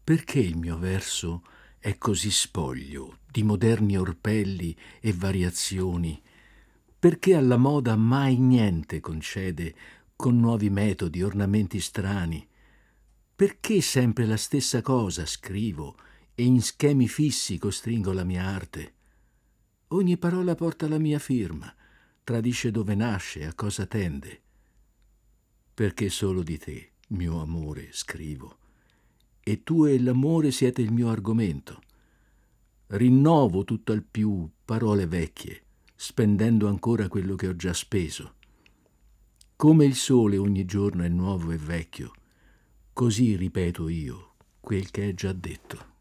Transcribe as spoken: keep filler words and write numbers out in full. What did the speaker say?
Perché il mio verso è così spoglio di moderni orpelli e variazioni? Perché alla moda mai niente concede con nuovi metodi, ornamenti strani? Perché sempre la stessa cosa scrivo e in schemi fissi costringo la mia arte? Ogni parola porta la mia firma, tradisce dove nasce, a cosa tende. Perché solo di te, mio amore, scrivo, e tu e l'amore siete il mio argomento. Rinnovo tutto al più parole vecchie, spendendo ancora quello che ho già speso. Come il sole ogni giorno è nuovo e vecchio, così ripeto io quel che è già detto.